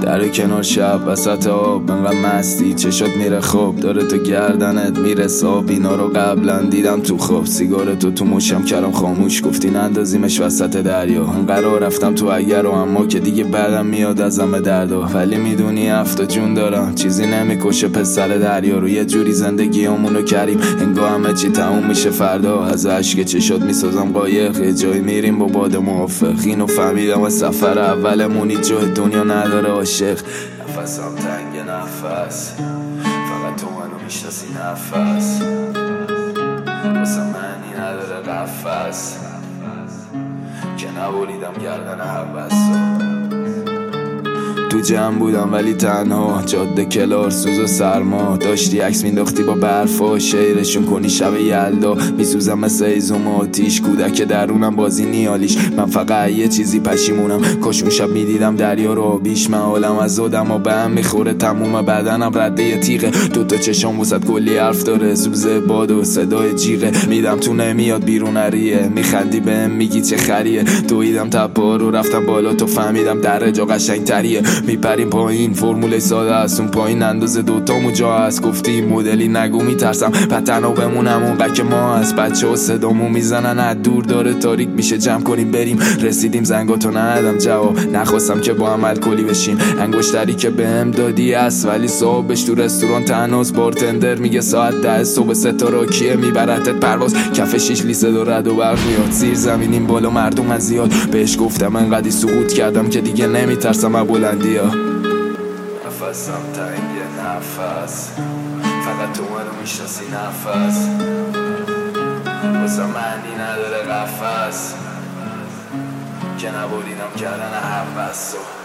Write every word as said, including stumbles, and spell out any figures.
در کنار شب وسط آب انقدر مستی چشات میره خوب داره تو گردنت میرسه آب. اینا رو قبلا دیدم تو خواب، سیگارتو تو مشم کردم خاموش، گفتی نندازیمش وسط دریا. انقدر رفتم تو اگر و اما که دیگه بعدم میاد ازم به دردا. ولی میدونی هفته جون دارم چیزی نمیکشه پسر دریا رو. یه جوری زندگیامونو کریم انگار همه چی تموم میشه فردا. از عشق چشات میسازم قایق، یه جایی میریم با باد موافق. اینو فهمیدم از سفر اولمونی جای دنیا نداره عاشق. نفسم تنگ نفس فقط تو منو میشناسی نفس واسه معنی نداره قفس که نبریدم گردن حوث. تو جمع بودم ولی تنها، جاده کلار سوز و سرما. داشتی عکس مینداختی با برفا، شیرشون کنی شب یلدا. میسوزم مثل ایزوم آتیش، کودک درونم بازی نیالیش. من فقط یه چیزی پشیمونم، کاش اون شب میدیدم دریا رو بیش. من حالم از آدم و به هم میخوره، تموم بدنم رده یه تیغه. دوتا چشام وسط کلی حرف داره، سوزه باد و صدای جیغه. میدم تو نمیاد بیرون نریه، میخندی بهم میگی چه خریه. دویدم تپا رو رفتم بالا، تو فهمیدم در جا قشنگ تریه. میپریم پایین فرمول ساده است، اون پایین اندازه دوتامو جا هست. گفتی مدلی نگو میترسم پتنو بمونم اون که ما هست. بچه ها صدامو میزنن از دور داره تاریک میشه، جمع کنیم بریم. رسیدیم زنگاتو ندادم جواب، نخواستم که با هم الکلی بشیم. انگشتری که بهم دادی است ولی صاحبش تو رستوران تنهاست. بارتندر میگه ساعت ده صبح ستاره کیه میبرتت پرواز. کف شیش لیسه دو رد و برق میاد، زیر زمینیم بالا مردم از زیاد. بهش گفتم انقدی سقوط کردم که دیگه نمیترسم از بلندی ها. نفسم تنگ نفس فقط تو منو میشناسی نفس واسه معنی نداره قفس که نبریدم کردن حوث.